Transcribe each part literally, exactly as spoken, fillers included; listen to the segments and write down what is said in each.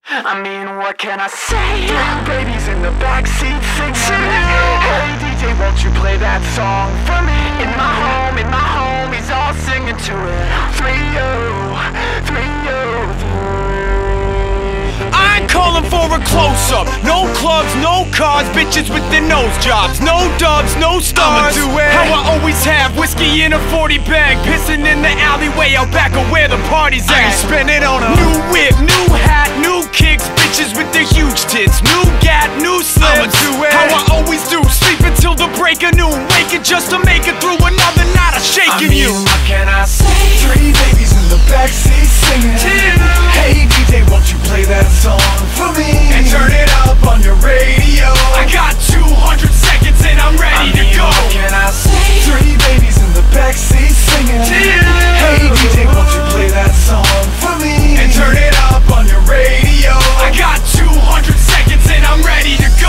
I mean, what can I say? Baby's in the backseat singing. Hey D J, won't you play that song for me? In my home, in my home, he's all singing to it. Three oh, three oh three. I ain't calling for a close-up. No clubs, no cars, bitches with their nose jobs. No dubs, no stars. I'ma do it how I always have. Whiskey in a forty bag, pissing in the alleyway out back of where the party's at. I ain't spending on a new whip, new hat, new kicks, bitches with their huge tits, new gat, new slips. I'ma do it how I always do. Sleep until the break of noon, waking just to make it through another night of shaking I mean, you. What can I say? Three babies in the backseat singing. Two. Hey D J, won't you play that song for me? And turn it up on your radio. I got two hundred seconds and I'm ready I mean, to go. What can I say? Three babies in the backseat singing. Two. Hey D J, won't you play that song for me? And turn it up on your radio. I got two hundred seconds and I'm ready to go.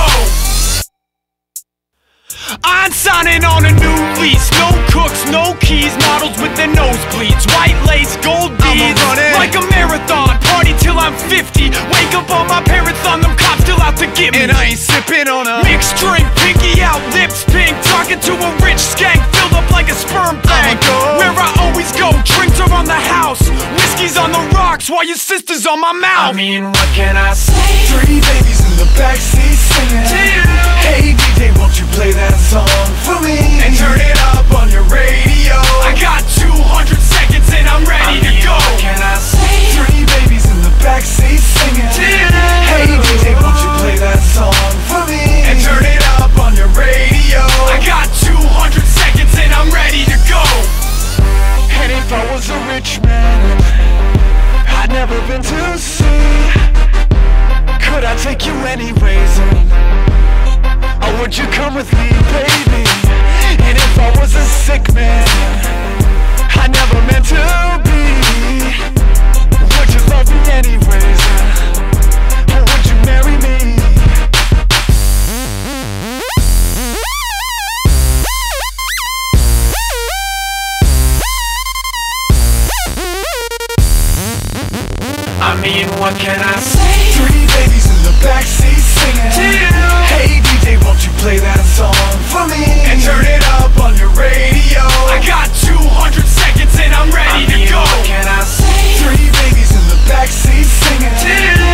I'm signing on a new lease. No cooks, no keys, models with their nosebleeds, white lace, gold beads. I'ma run it like a marathon, party till I'm fifty. Wake up on my parents on them cops still out to get me. And I ain't sipping on a mixed drink, pinky out, lips pink. Talking to a rich skank filled up like a sperm bank. go. Where I always go, drinks are on the house, whiskey's on the rocks while your sister's on my I mouth. mean, what can I say? Three babies in the backseat singing. Two. Hey D J, won't you play that song for me? And turn it up on your radio. I got two hundred seconds and I'm ready I mean, to go. What can I say? Three babies in the backseat singing. Two. Hey D J, won't you play that song for me? And turn it up on your radio. I got two hundred seconds and I'm ready to go. And if I was a rich man, I'd never been to sea. Could I take you anyways? Or would you come with me, baby? And if I was a sick man, I never meant to be, would you love me anyways? Or would you marry me? I mean, what can I say? Three babies in the backseat singing. Two. Hey D J, won't you play that song for me? And turn it up on your radio. I got two hundred seconds and I'm ready I mean, to go. What can I say? Three babies in the backseat singing. Two.